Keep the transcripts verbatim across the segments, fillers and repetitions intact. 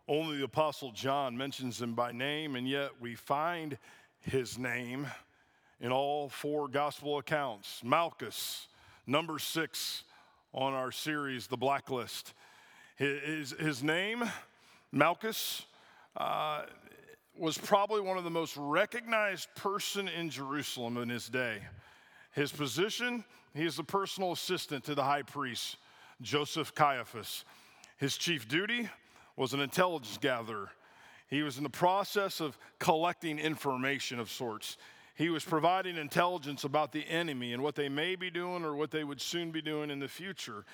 Only the Apostle John mentions him by name, and yet we find his name in all four gospel accounts. Malchus, number six on our series, The Blacklist. His, his name, Malchus, uh, was probably one of the most recognized person in Jerusalem in his day. His position, he is the personal assistant to the high priest, Joseph Caiaphas. His chief duty was an intelligence gatherer. He was in the process of collecting information of sorts. He was providing intelligence about the enemy and what they may be doing or what they would soon be doing in the future.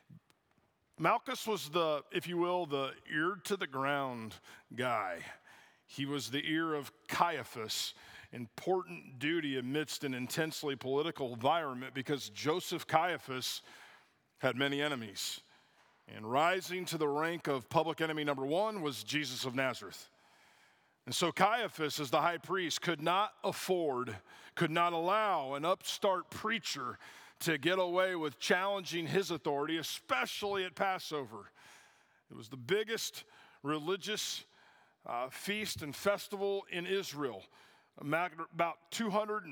Malchus was the, if you will, the ear to the ground guy. He was the ear of Caiaphas, important duty amidst an intensely political environment because Joseph Caiaphas had many enemies. And rising to the rank of public enemy number one was Jesus of Nazareth. And so Caiaphas, as the high priest, could not afford, could not allow an upstart preacher to get away with challenging his authority, especially at Passover. It was the biggest religious uh, feast and festival in Israel. About two hundred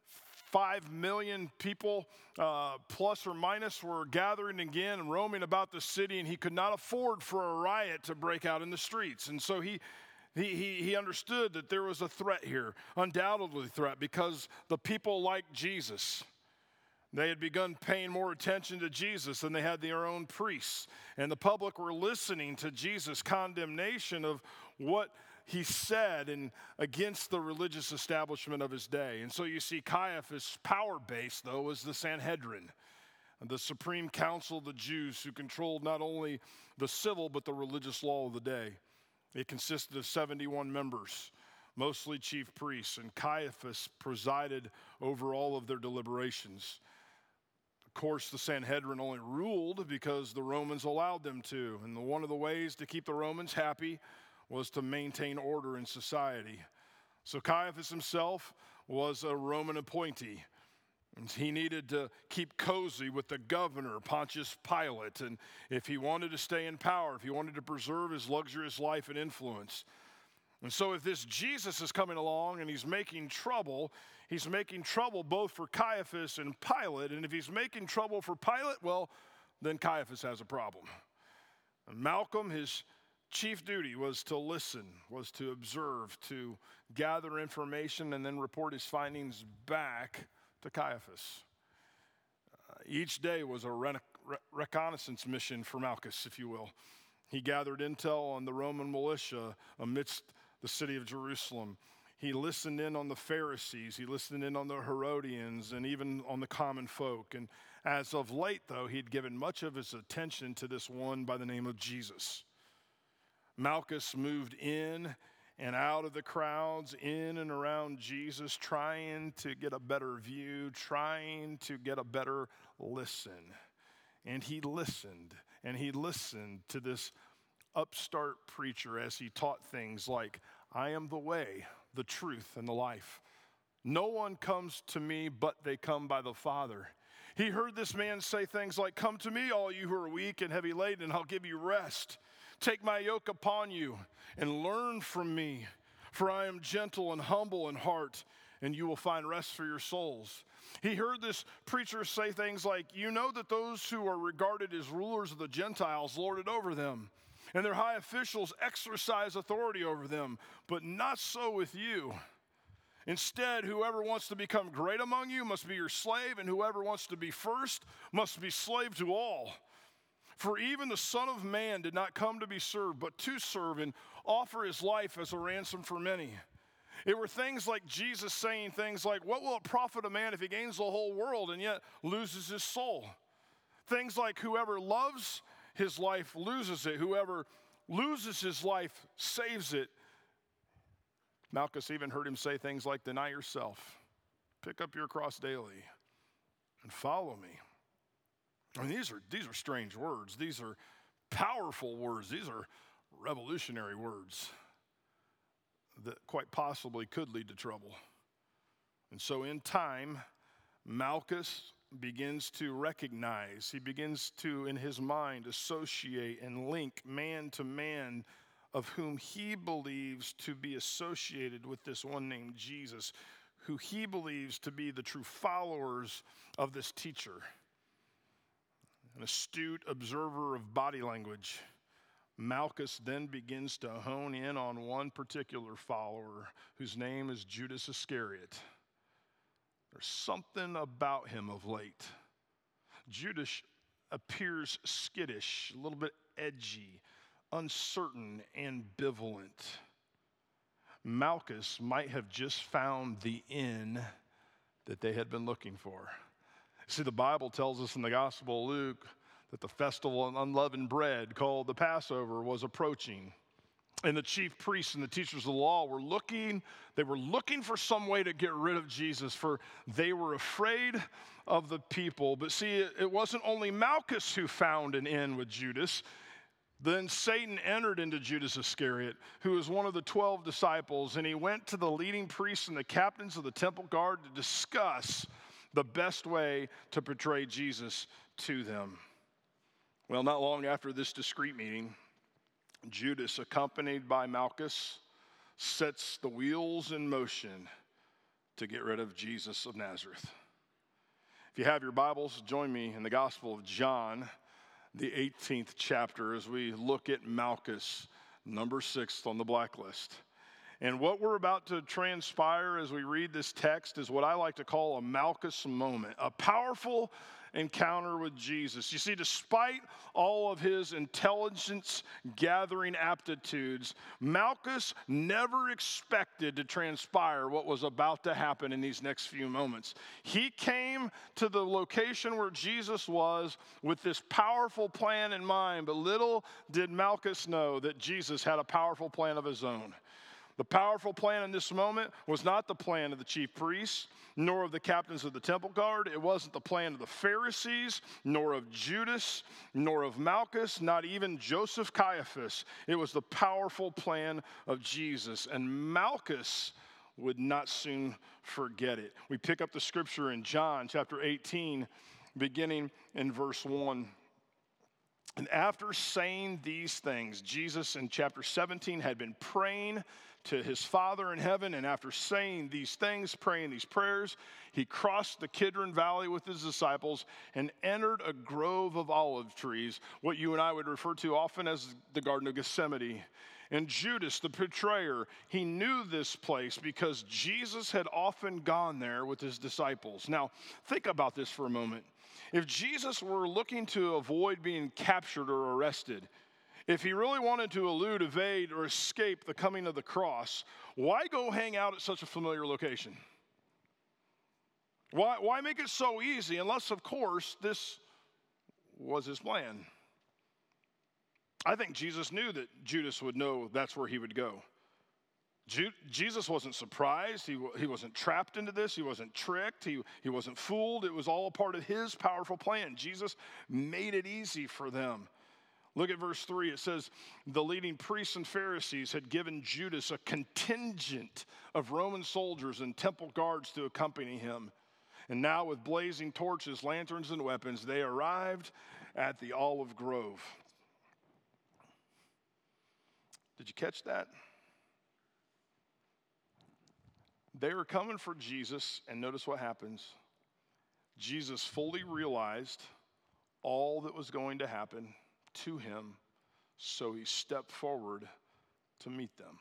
five million people, uh, plus or minus, were gathering again and roaming about the city, and he could not afford for a riot to break out in the streets. And so he, he, he, he understood that there was a threat here, undoubtedly a threat, because the people liked Jesus. They had begun paying more attention to Jesus than they had their own priests. And the public were listening to Jesus' condemnation of what he said and against the religious establishment of his day. And so you see Caiaphas' power base, though, was the Sanhedrin, the supreme council of the Jews who controlled not only the civil but the religious law of the day. It consisted of seventy-one members, mostly chief priests, and Caiaphas presided over all of their deliberations. Of course, the Sanhedrin only ruled because the Romans allowed them to, and the, one of the ways to keep the Romans happy was to maintain order in society. So Caiaphas himself was a Roman appointee. And he needed to keep cozy with the governor, Pontius Pilate, and if he wanted to stay in power, if he wanted to preserve his luxurious life and influence. And so if this Jesus is coming along and he's making trouble, he's making trouble both for Caiaphas and Pilate. And if he's making trouble for Pilate, well, then Caiaphas has a problem. And Malcolm, his chief duty was to listen, was to observe, to gather information, and then report his findings back to Caiaphas. Uh, each day was a re- re- reconnaissance mission for Malchus, if you will. He gathered intel on the Roman militia amidst the city of Jerusalem. He listened in on the Pharisees, he listened in on the Herodians, and even on the common folk. And as of late, though, he'd given much of his attention to this one by the name of Jesus. Malchus moved in and out of the crowds, in and around Jesus, trying to get a better view, trying to get a better listen. And he listened, and he listened to this upstart preacher as he taught things like, I am the way, the truth, and the life. No one comes to me but they come by the Father. He heard this man say things like, come to me, all you who are weak and heavy laden, and I'll give you rest. Take my yoke upon you and learn from me, for I am gentle and humble in heart, and you will find rest for your souls. He heard this preacher say things like, you know that those who are regarded as rulers of the Gentiles lord it over them, and their high officials exercise authority over them, but not so with you. Instead, whoever wants to become great among you must be your slave, and whoever wants to be first must be slave to all. For even the Son of Man did not come to be served, but to serve and offer his life as a ransom for many. It were things like Jesus saying things like, what will it profit a man if he gains the whole world and yet loses his soul? Things like, whoever loves his life loses it. Whoever loses his life saves it. Malchus even heard him say things like, deny yourself, pick up your cross daily, and follow me. I mean, these are these are strange words. These are powerful words. These are revolutionary words that quite possibly could lead to trouble. And so in time, Malchus begins to recognize, he begins to, in his mind, associate and link man to man of whom he believes to be associated with this one named Jesus, who he believes to be the true followers of this teacher. An astute observer of body language, Malchus then begins to hone in on one particular follower whose name is Judas Iscariot. There's something about him of late. Judas appears skittish, a little bit edgy, uncertain, ambivalent. Malchus might have just found the inn that they had been looking for. See, the Bible tells us in the Gospel of Luke that the festival of unleavened bread called the Passover was approaching. And the chief priests and the teachers of the law were looking, they were looking for some way to get rid of Jesus, for they were afraid of the people. But see, it wasn't only Malchus who found an inn with Judas. Then Satan entered into Judas Iscariot, who was one of the twelve disciples, and he went to the leading priests and the captains of the temple guard to discuss the best way to portray Jesus to them. Well, not long after this discreet meeting, Judas, accompanied by Malchus, sets the wheels in motion to get rid of Jesus of Nazareth. If you have your Bibles, join me in the Gospel of John, the eighteenth chapter, as we look at Malchus, number six on the blacklist. And what we're about to transpire as we read this text is what I like to call a Malchus moment, a powerful encounter with Jesus. You see, despite all of his intelligence gathering aptitudes, Malchus never expected to transpire what was about to happen in these next few moments. He came to the location where Jesus was with this powerful plan in mind, but little did Malchus know that Jesus had a powerful plan of his own. The powerful plan in this moment was not the plan of the chief priests, nor of the captains of the temple guard. It wasn't the plan of the Pharisees, nor of Judas, nor of Malchus, not even Joseph Caiaphas. It was the powerful plan of Jesus. And Malchus would not soon forget it. We pick up the scripture in John chapter eighteen, beginning in verse one. And after saying these things, Jesus in chapter seventeen had been praying to his Father in heaven, and after saying these things, praying these prayers, he crossed the Kidron Valley with his disciples and entered a grove of olive trees, what you and I would refer to often as the Garden of Gethsemane. And Judas, the betrayer, he knew this place because Jesus had often gone there with his disciples. Now, think about this for a moment. If Jesus were looking to avoid being captured or arrested, if he really wanted to elude, evade, or escape the coming of the cross, why go hang out at such a familiar location? Why, why make it so easy, unless, of course, this was his plan? I think Jesus knew that Judas would know that's where he would go. Ju- Jesus wasn't surprised. He, he wasn't trapped into this. He wasn't tricked. He, he wasn't fooled. It was all a part of his powerful plan. Jesus made it easy for them. Look at verse three. It says, the leading priests and Pharisees had given Judas a contingent of Roman soldiers and temple guards to accompany him. And now with blazing torches, lanterns, and weapons, they arrived at the olive grove. Did you catch that? They were coming for Jesus, and notice what happens. Jesus fully realized all that was going to happen to him, so he stepped forward to meet them.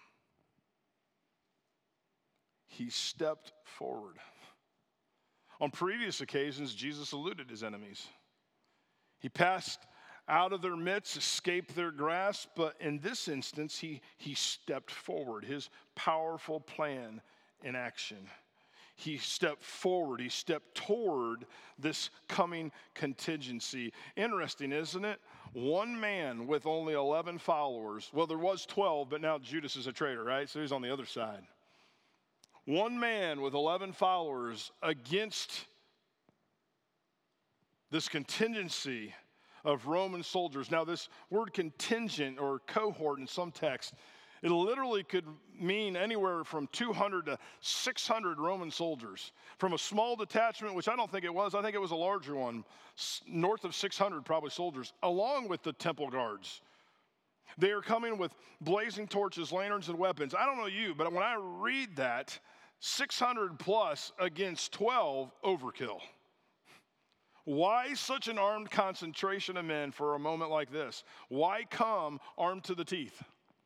He stepped forward. On previous occasions, Jesus eluded his enemies. He passed out of their midst, escaped their grasp, but in this instance, he, he stepped forward, his powerful plan in action. He stepped forward, he stepped toward this coming contingency. Interesting, isn't it? One man with only eleven followers. Well, there was twelve, but now Judas is a traitor, right? So he's on the other side. One man with eleven followers against this contingency of Roman soldiers. Now, this word contingent or cohort in some texts, it literally could mean anywhere from two hundred to six hundred Roman soldiers. From a small detachment, which I don't think it was, I think it was a larger one, north of six hundred probably soldiers, along with the temple guards. They are coming with blazing torches, lanterns, and weapons. I don't know you, but when I read that, six hundred plus against twelve, overkill. Why such an armed concentration of men for a moment like this? Why come armed to the teeth?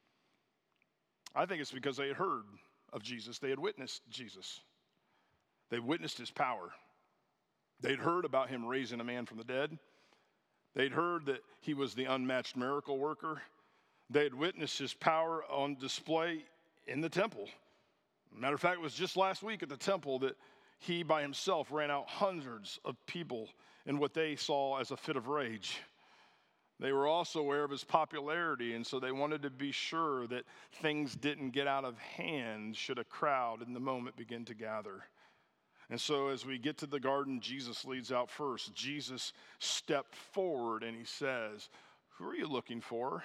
I think it's because they had heard of Jesus. They had witnessed Jesus. They witnessed his power. They'd heard about him raising a man from the dead. They'd heard that he was the unmatched miracle worker. They had witnessed his power on display in the temple. Matter of fact, it was just last week at the temple that he by himself ran out hundreds of people in what they saw as a fit of rage. They were also aware of his popularity, and so they wanted to be sure that things didn't get out of hand should a crowd in the moment begin to gather. And so as we get to the garden, Jesus leads out first. Jesus stepped forward and he says, "Who are you looking for?"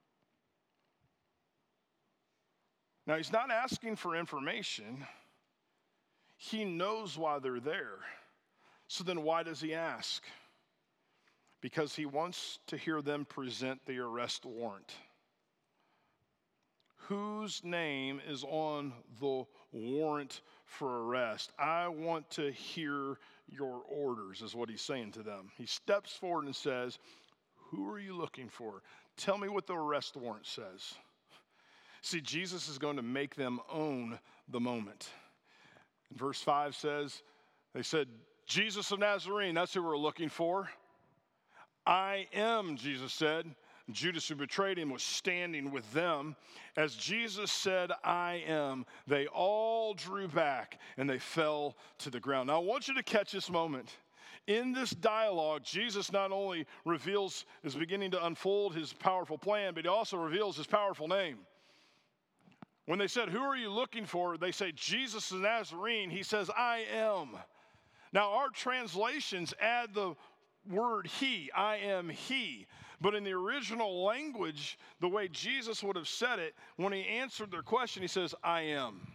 Now, he's not asking for information. He knows why they're there. So then why does he ask? Because he wants to hear them present the arrest warrant. Whose name is on the warrant for arrest? I want to hear your orders, is what he's saying to them. He steps forward and says, "Who are you looking for? Tell me what the arrest warrant says." See, Jesus is going to make them own the moment. And verse five says, they said, "Jesus of Nazarene," that's who we're looking for. "I am," Jesus said. Judas, who betrayed him, was standing with them. As Jesus said, "I am," they all drew back and they fell to the ground. Now, I want you to catch this moment. In this dialogue, Jesus not only reveals, is beginning to unfold his powerful plan, but he also reveals his powerful name. When they said, "Who are you looking for?" they say, "Jesus of Nazarene." He says, "I am." Now, our translations add the word he, "I am he." But in the original language, the way Jesus would have said it, when he answered their question, he says, "I am."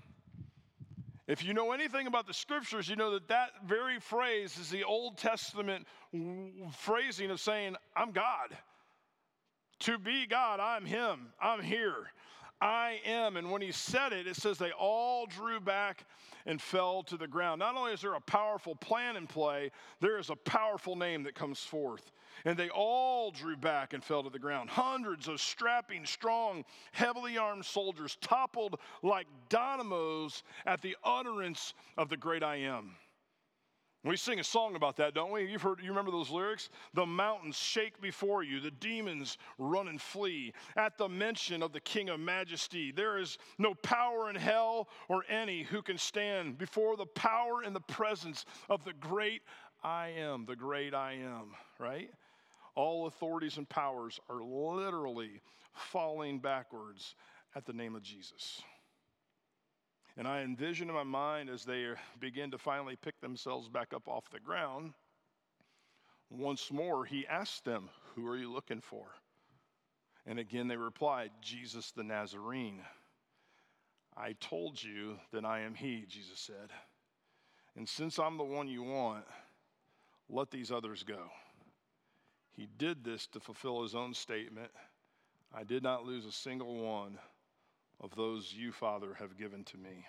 If you know anything about the scriptures, you know that that very phrase is the Old Testament phrasing of saying, "I'm God." To be God, I'm him. I'm here. I am. And when he said it, it says they all drew back and fell to the ground. Not only is there a powerful plan in play, there is a powerful name that comes forth. And they all drew back and fell to the ground. Hundreds of strapping, strong, heavily armed soldiers toppled like dynamos at the utterance of the great I am. We sing a song about that, don't we? You've heard, you remember those lyrics? "The mountains shake before you, the demons run and flee. At the mention of the King of Majesty, there is no power in hell or any who can stand before the power and the presence of the great I am," the great I am, right? All authorities and powers are literally falling backwards at the name of Jesus. And I envision in my mind as they begin to finally pick themselves back up off the ground, once more he asked them, "Who are you looking for?" And again they replied, "Jesus the Nazarene." "I told you that I am he," Jesus said. "And since I'm the one you want, let these others go." He did this to fulfill his own statement, "I did not lose a single one of those you, Father, have given to me."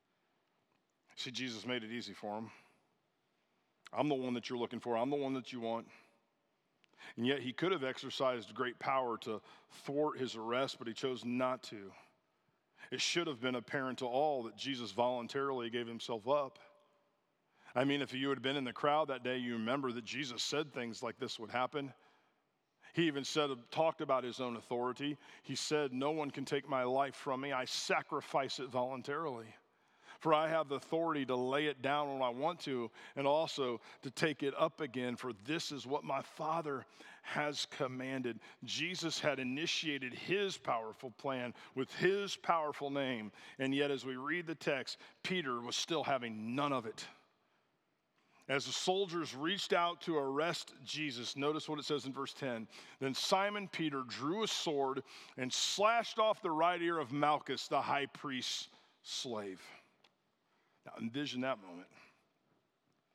See, Jesus made it easy for him. I'm the one that you're looking for. I'm the one that you want. And yet he could have exercised great power to thwart his arrest, but he chose not to. It should have been apparent to all that Jesus voluntarily gave himself up. I mean, if you had been in the crowd that day, you remember that Jesus said things like this would happen. He even said, talked about his own authority. He said, "No one can take my life from me. I sacrifice it voluntarily. For I have the authority to lay it down when I want to, and also to take it up again. For this is what my Father has commanded." Jesus had initiated his powerful plan with his powerful name. And yet, as we read the text, Peter was still having none of it. As the soldiers reached out to arrest Jesus, notice what it says in verse ten. Then Simon Peter drew a sword and slashed off the right ear of Malchus, the high priest's slave. Now envision that moment.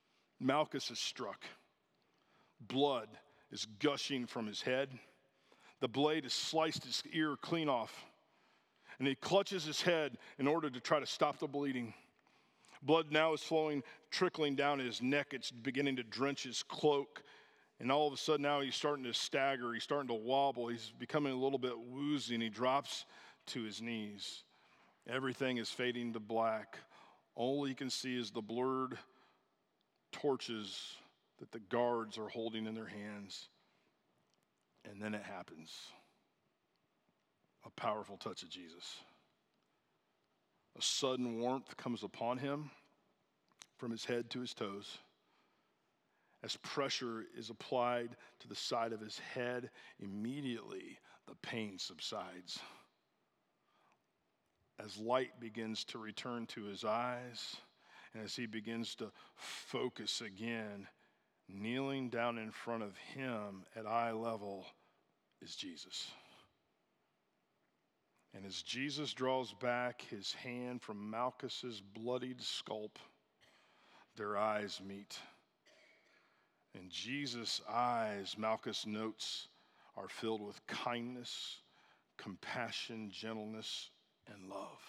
Malchus is struck. Blood is gushing from his head. The blade has sliced his ear clean off, and he clutches his head in order to try to stop the bleeding. Blood now is flowing, trickling down his neck. It's beginning to drench his cloak. And all of a sudden now he's starting to stagger. He's starting to wobble. He's becoming a little bit woozy, and he drops to his knees. Everything is fading to black. All he can see is the blurred torches that the guards are holding in their hands. And then it happens. A powerful touch of Jesus. A sudden warmth comes upon him from his head to his toes. As pressure is applied to the side of his head, immediately the pain subsides. As light begins to return to his eyes, and as he begins to focus again, kneeling down in front of him at eye level is Jesus. And as Jesus draws back his hand from Malchus's bloodied scalp, their eyes meet. And Jesus' eyes, Malchus notes, are filled with kindness, compassion, gentleness, and love.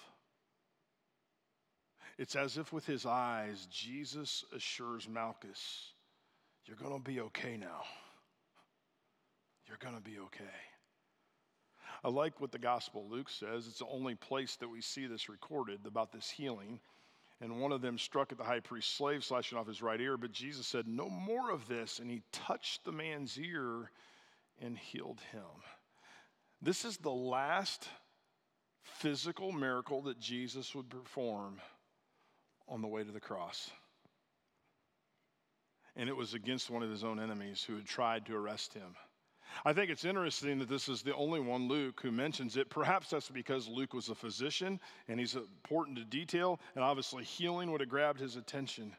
It's as if with his eyes, Jesus assures Malchus, you're going to be okay now. You're going to be okay. I like what the Gospel of Luke says. It's the only place that we see this recorded about this healing. And one of them struck at the high priest's slave, slashing off his right ear. But Jesus said, no more of this. And he touched the man's ear and healed him. This is the last physical miracle that Jesus would perform on the way to the cross. And it was against one of his own enemies who had tried to arrest him. I think it's interesting that this is the only one, Luke, who mentions it. Perhaps that's because Luke was a physician and he's important to detail, and obviously healing would have grabbed his attention.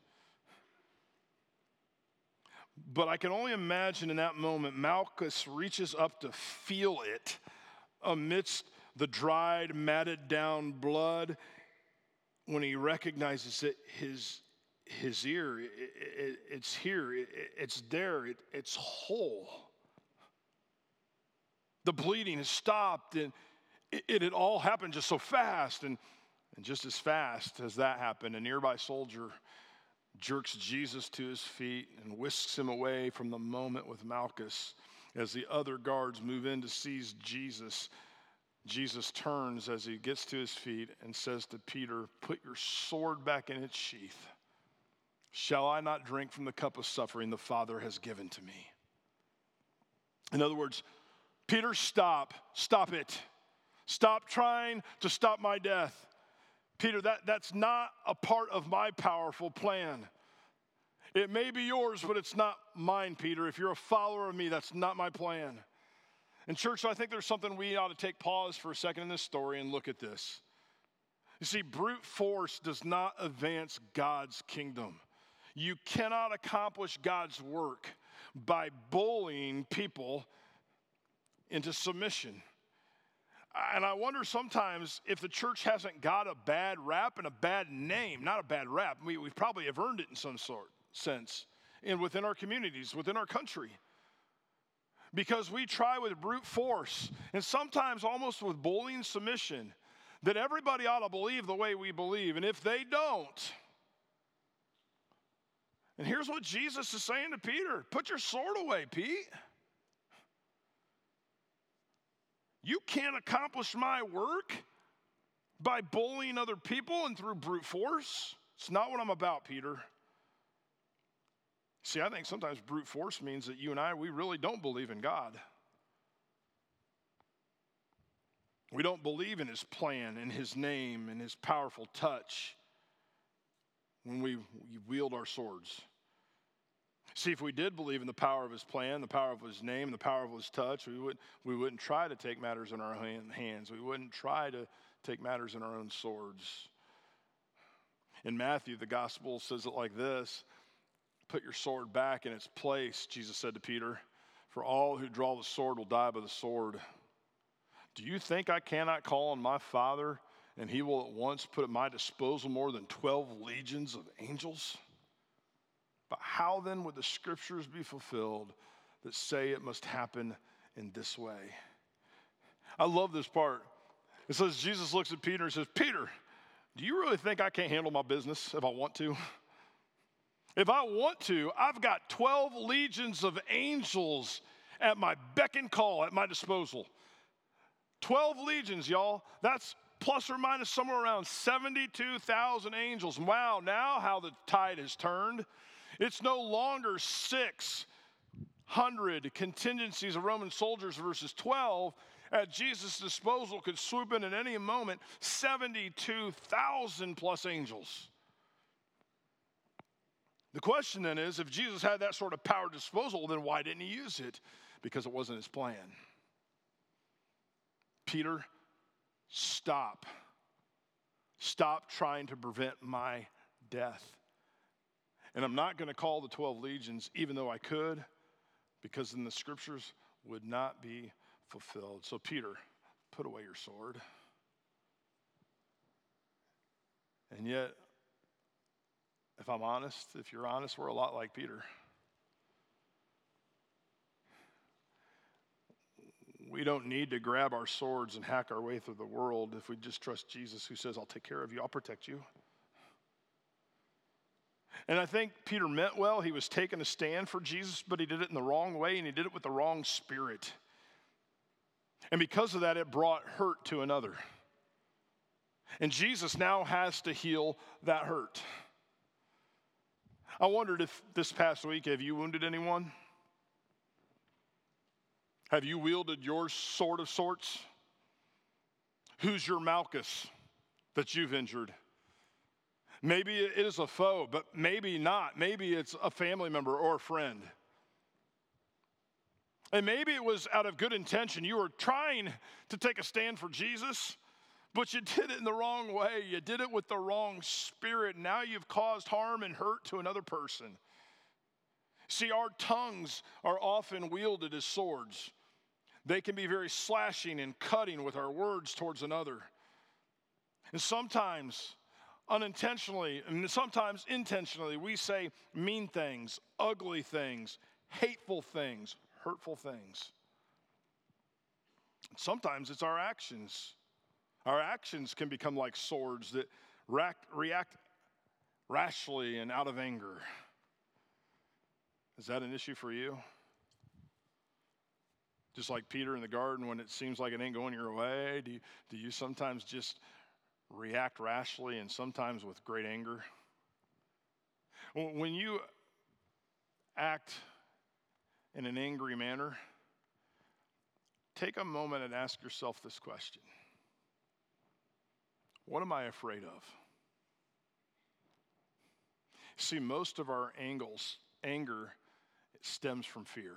But I can only imagine in that moment, Malchus reaches up to feel it amidst the dried, matted down blood when he recognizes that his, his ear, it, it, it's here, it, it's there, it, it's whole. The bleeding has stopped, and it, it had all happened just so fast. And, and just as fast as that happened, a nearby soldier jerks Jesus to his feet and whisks him away from the moment with Malchus. As the other guards move in to seize Jesus, Jesus turns as he gets to his feet and says to Peter, put your sword back in its sheath. Shall I not drink from the cup of suffering the Father has given to me? In other words, Peter, stop. Stop it. Stop trying to stop my death. Peter, that, that's not a part of my powerful plan. It may be yours, but it's not mine, Peter. If you're a follower of me, that's not my plan. And church, I think there's something we ought to take pause for a second in this story and look at this. You see, brute force does not advance God's kingdom. You cannot accomplish God's work by bullying people into submission. And I wonder sometimes if the church hasn't got a bad rap and a bad name, not a bad rap. We, we probably have earned it in some sort, sense, and within our communities, within our country. Because we try with brute force, and sometimes almost with bullying submission, that everybody ought to believe the way we believe. And if they don't, and here's what Jesus is saying to Peter, put your sword away, Pete. You can't accomplish my work by bullying other people and through brute force. It's not what I'm about, Peter. See, I think sometimes brute force means that you and I, we really don't believe in God. We don't believe in his plan, in his name, in his powerful touch when we wield our swords. See, if we did believe in the power of his plan, the power of his name, the power of his touch, we wouldn't, we wouldn't try to take matters in our hands. We wouldn't try to take matters in our own swords. In Matthew, the gospel says it like this, put your sword back in its place, Jesus said to Peter, for all who draw the sword will die by the sword. Do you think I cannot call on my Father, and he will at once put at my disposal more than twelve legions of angels? But how then would the scriptures be fulfilled that say it must happen in this way? I love this part. It says, Jesus looks at Peter and says, Peter, do you really think I can't handle my business if I want to? If I want to, I've got twelve legions of angels at my beck and call, at my disposal. twelve legions, y'all. That's plus or minus somewhere around seventy-two thousand angels. Wow, now how the tide has turned. It's no longer six hundred contingencies of Roman soldiers versus twelve. At Jesus' disposal could swoop in at any moment seventy-two thousand plus angels. The question then is, if Jesus had that sort of power disposal, then why didn't he use it? Because it wasn't his plan. Peter, stop. Stop trying to prevent my death. And I'm not going to call the twelve legions, even though I could, because then the scriptures would not be fulfilled. So Peter, put away your sword. And yet, if I'm honest, if you're honest, we're a lot like Peter. We don't need to grab our swords and hack our way through the world if we just trust Jesus, who says, I'll take care of you, I'll protect you. And I think Peter meant well. He was taking a stand for Jesus, but he did it in the wrong way, and he did it with the wrong spirit. And because of that, it brought hurt to another. And Jesus now has to heal that hurt. I wondered if this past week, have you wounded anyone? Have you wielded your sword of sorts? Who's your Malchus that you've injured? Maybe it is a foe, but maybe not. Maybe it's a family member or a friend. And maybe it was out of good intention. You were trying to take a stand for Jesus, but you did it in the wrong way. You did it with the wrong spirit. Now you've caused harm and hurt to another person. See, our tongues are often wielded as swords. They can be very slashing and cutting with our words towards another. And sometimes, unintentionally, and sometimes intentionally, we say mean things, ugly things, hateful things, hurtful things. Sometimes it's our actions. Our actions can become like swords that react rashly and out of anger. Is that an issue for you? Just like Peter in the garden, when it seems like it ain't going your way, do you, do you sometimes just react rashly and sometimes with great anger? When you act in an angry manner, take a moment and ask yourself this question. What am I afraid of? See, most of our angles, anger stems from fear.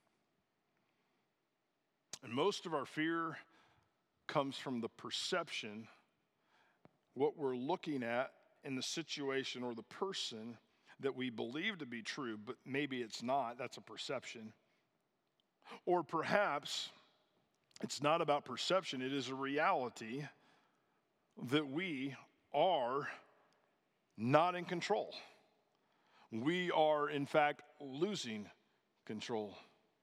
And most of our fear comes from the perception, what we're looking at in the situation or the person that we believe to be true, but maybe it's not. That's a perception. Or perhaps it's not about perception. It is a reality that we are not in control. We are, in fact, losing control.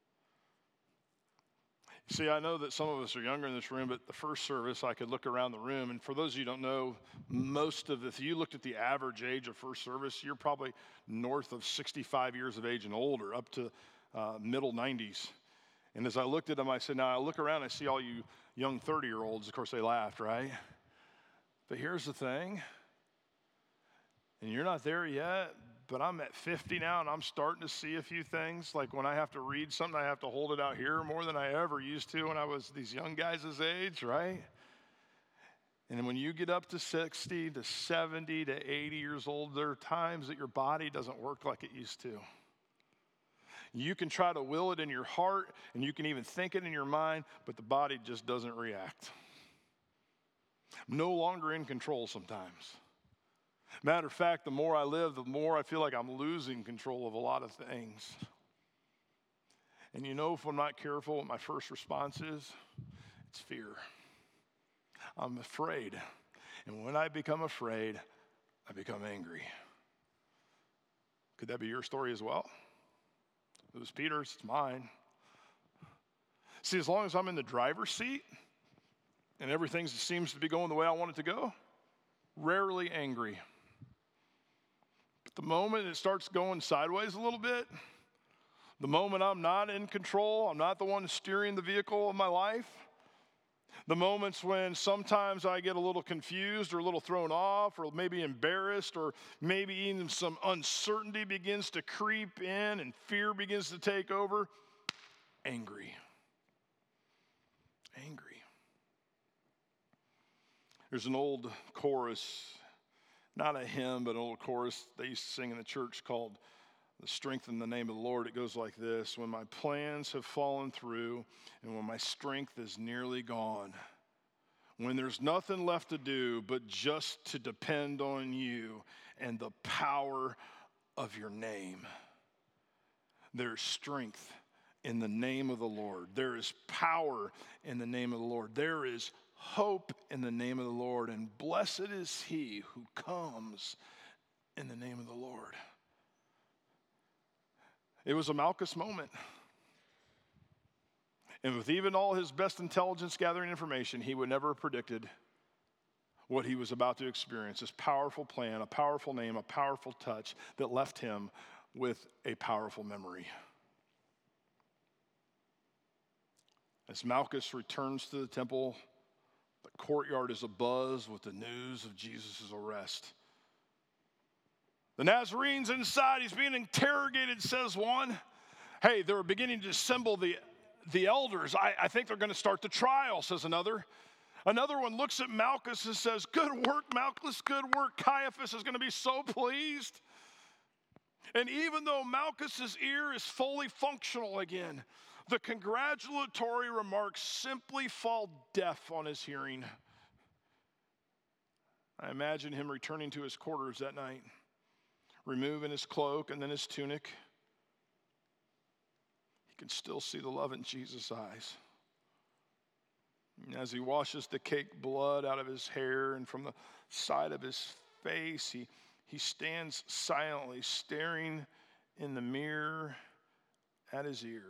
See, I know that some of us are younger in this room, but the first service, I could look around the room, and for those of you who don't know, most of, if you looked at the average age of first service, you're probably north of sixty-five years of age and older, up to uh, middle nineties. And as I looked at them, I said, now I look around, I see all you young thirty-year-olds. Of course, they laughed, right? But here's the thing, and you're not there yet, but I'm at fifty now, and I'm starting to see a few things. Like when I have to read something, I have to hold it out here more than I ever used to when I was these young guys' age, right? And when you get up to sixty to seventy to eighty years old, there are times that your body doesn't work like it used to. You can try to will it in your heart, and you can even think it in your mind, but the body just doesn't react. I'm no longer in control sometimes. Matter of fact, the more I live, the more I feel like I'm losing control of a lot of things. And you know, if I'm not careful, what my first response is? It's fear. I'm afraid. And when I become afraid, I become angry. Could that be your story as well? It was Peter's, it's mine. See, as long as I'm in the driver's seat, and everything seems to be going the way I want it to go. Rarely angry. But the moment it starts going sideways a little bit, the moment I'm not in control, I'm not the one steering the vehicle of my life, the moments when sometimes I get a little confused or a little thrown off or maybe embarrassed or maybe even some uncertainty begins to creep in and fear begins to take over, angry. Angry. There's an old chorus, not a hymn, but an old chorus they used to sing in the church called "The Strength in the Name of the Lord." It goes like this: when my plans have fallen through and when my strength is nearly gone, when there's nothing left to do but just to depend on you and the power of your name. There's strength in the name of the Lord. There is power in the name of the Lord. There is hope in the name of the Lord. And blessed is he who comes in the name of the Lord. It was a Malchus moment. And with even all his best intelligence gathering information, he would never have predicted what he was about to experience. This powerful plan, a powerful name, a powerful touch that left him with a powerful memory. As Malchus returns to the temple, the courtyard is abuzz with the news of Jesus' arrest. The Nazarene's inside. He's being interrogated, says one. Hey, they're beginning to assemble the, the elders. I, I think they're going to start the trial, says another. Another one looks at Malchus and says, good work, Malchus, good work. Caiaphas is going to be so pleased. And even though Malchus's ear is fully functional again, the congratulatory remarks simply fall deaf on his hearing. I imagine him returning to his quarters that night, removing his cloak and then his tunic. He can still see the love in Jesus' eyes. And as he washes the caked blood out of his hair and from the side of his face, he, he stands silently, staring in the mirror at his ear.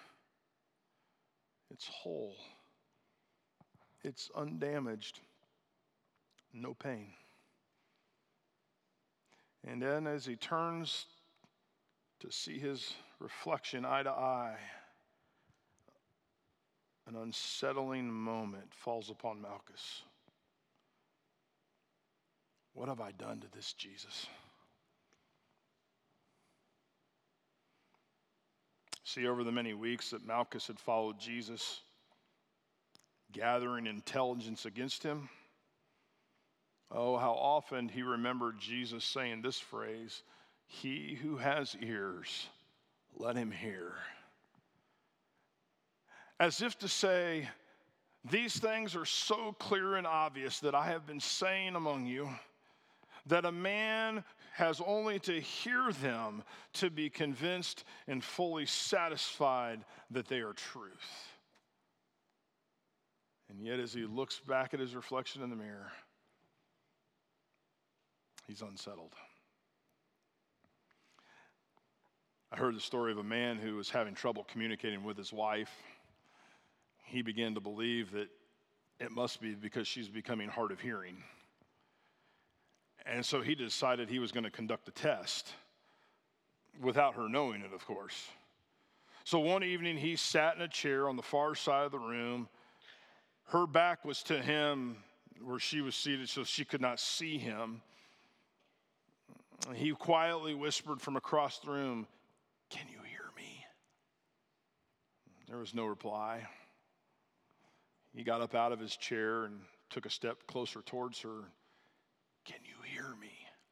It's whole. It's undamaged. No pain. And then as he turns to see his reflection eye to eye, an unsettling moment falls upon Malchus. What have I done to this Jesus? See, over the many weeks that Malchus had followed Jesus, gathering intelligence against him, oh, how often he remembered Jesus saying this phrase, he who has ears, let him hear. As if to say, these things are so clear and obvious that I have been saying among you, that a man has only to hear them to be convinced and fully satisfied that they are truth. And yet as he looks back at his reflection in the mirror, he's unsettled. I heard the story of a man who was having trouble communicating with his wife. He began to believe that it must be because she's becoming hard of hearing. And so he decided he was going to conduct a test without her knowing it, of course. So one evening he sat in a chair on the far side of the room. Her back was to him where she was seated so she could not see him. He quietly whispered from across the room, "Can you hear me?" There was no reply. He got up out of his chair and took a step closer towards her. "Can you hear me?"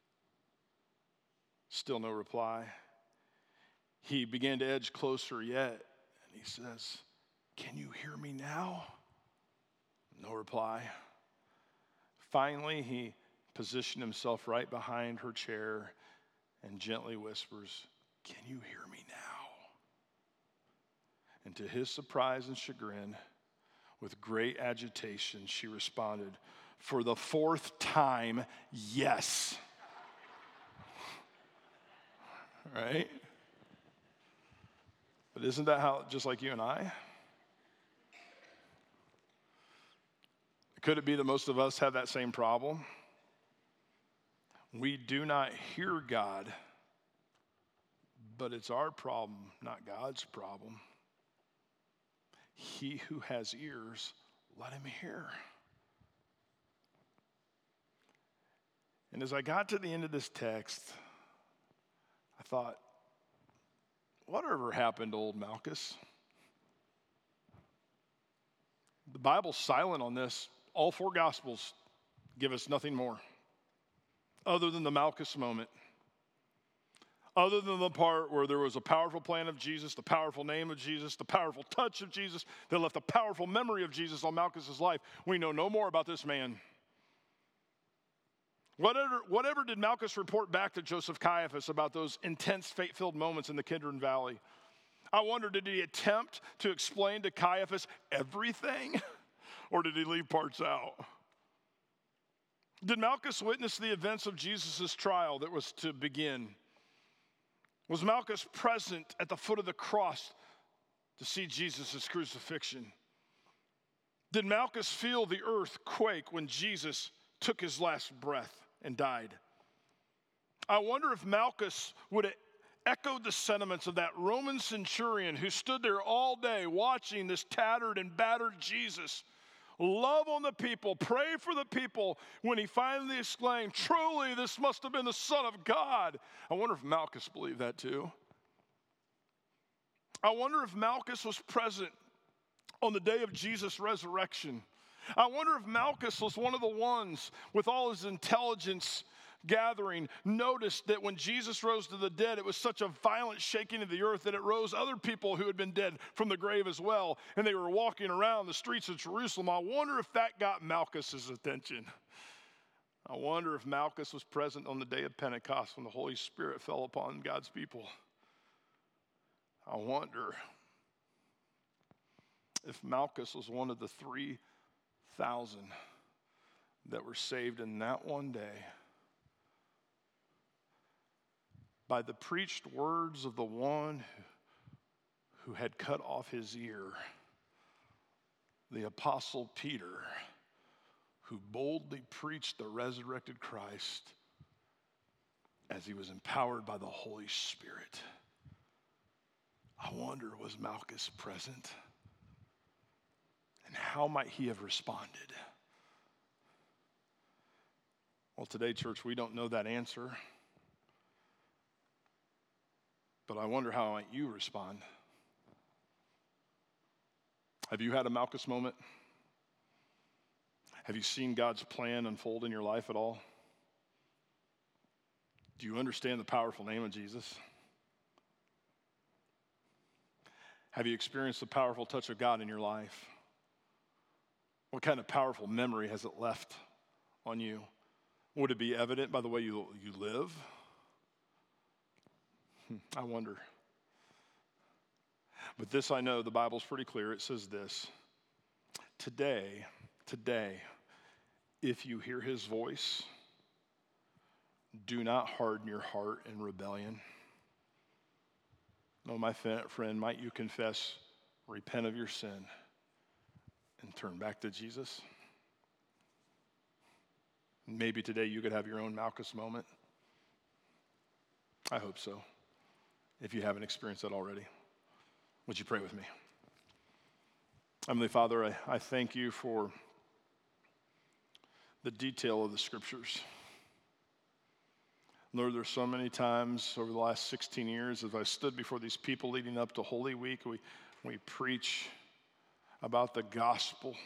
Still no reply. He began to edge closer yet, and he says, "Can you hear me now?" No reply. Finally, he positioned himself right behind her chair and gently whispers, "Can you hear me now?" And to his surprise and chagrin, with great agitation, she responded, for the fourth time, yes. Right? But isn't that how, just like you and I? Could it be that most of us have that same problem? We do not hear God, but it's our problem, not God's problem. He who has ears, let him hear. And as I got to the end of this text, I thought, whatever happened to old Malchus? The Bible's silent on this. All four Gospels give us nothing more other than the Malchus moment. Other than the part where there was a powerful plan of Jesus, the powerful name of Jesus, the powerful touch of Jesus that left a powerful memory of Jesus on Malchus's life, we know no more about this man. Whatever, whatever did Malchus report back to Joseph Caiaphas about those intense, fate-filled moments in the Kidron Valley? I wonder, did he attempt to explain to Caiaphas everything, or did he leave parts out? Did Malchus witness the events of Jesus' trial that was to begin? Was Malchus present at the foot of the cross to see Jesus' crucifixion? Did Malchus feel the earth quake when Jesus took his last breath and died? I wonder if Malchus would have echoed the sentiments of that Roman centurion who stood there all day watching this tattered and battered Jesus love on the people, pray for the people, when he finally exclaimed, "Truly, this must have been the Son of God." I wonder if Malchus believed that too. I wonder if Malchus was present on the day of Jesus' resurrection. I wonder if Malchus was one of the ones with all his intelligence gathering noticed that when Jesus rose to the dead, it was such a violent shaking of the earth that it rose other people who had been dead from the grave as well, and they were walking around the streets of Jerusalem. I wonder if that got Malchus's attention. I wonder if Malchus was present on the day of Pentecost when the Holy Spirit fell upon God's people. I wonder if Malchus was one of the three thousand that were saved in that one day by the preached words of the one who had cut off his ear, the Apostle Peter, who boldly preached the resurrected Christ as he was empowered by the Holy Spirit. I wonder, was Malchus present? And how might he have responded? Well, today, church, we don't know that answer. But I wonder, how might you respond? Have you had a Malchus moment? Have you seen God's plan unfold in your life at all? Do you understand the powerful name of Jesus? Have you experienced the powerful touch of God in your life? What kind of powerful memory has it left on you? Would it be evident by the way you, you live? I wonder. But this I know, the Bible's pretty clear. It says this: Today, today, if you hear his voice, do not harden your heart in rebellion. No, my friend, might you confess, repent of your sin, and turn back to Jesus? Maybe today you could have your own Malchus moment. I hope so. If you haven't experienced that already, would you pray with me? Heavenly Father, I, I thank you for the detail of the scriptures. Lord, there's so many times over the last sixteen years as I stood before these people leading up to Holy Week, we, we preach about the gospel.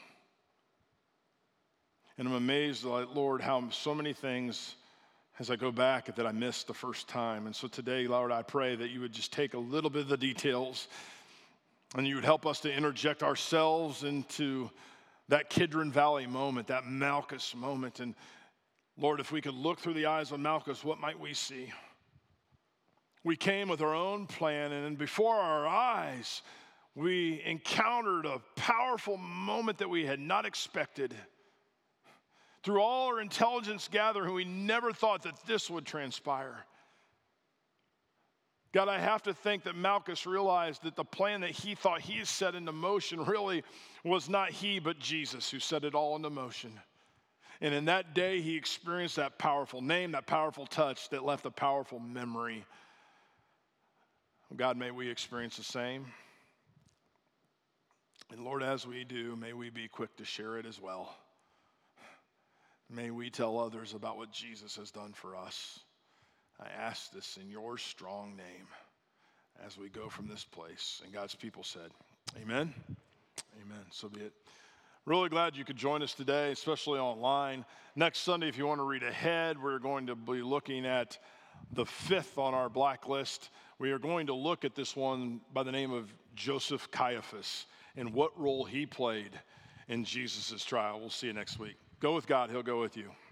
And I'm amazed, Lord, how so many things as I go back that I missed the first time. And so today, Lord, I pray that you would just take a little bit of the details and you would help us to interject ourselves into that Kidron Valley moment, that Malchus moment. And Lord, if we could look through the eyes of Malchus, what might we see? We came with our own plan, and before our eyes, we encountered a powerful moment that we had not expected. Through all our intelligence gathering, we never thought that this would transpire. God, I have to think that Malchus realized that the plan that he thought he had set into motion really was not he, but Jesus who set it all into motion. And in that day, he experienced that powerful name, that powerful touch that left a powerful memory. God, may we experience the same. And Lord, as we do, may we be quick to share it as well. May we tell others about what Jesus has done for us. I ask this in your strong name as we go from this place. And God's people said, amen. Amen. So be it. Really glad you could join us today, especially online. Next Sunday, if you want to read ahead, we're going to be looking at the fifth on our blacklist. We are going to look at this one by the name of Joseph Caiaphas and what role he played in Jesus' trial. We'll see you next week. Go with God. He'll go with you.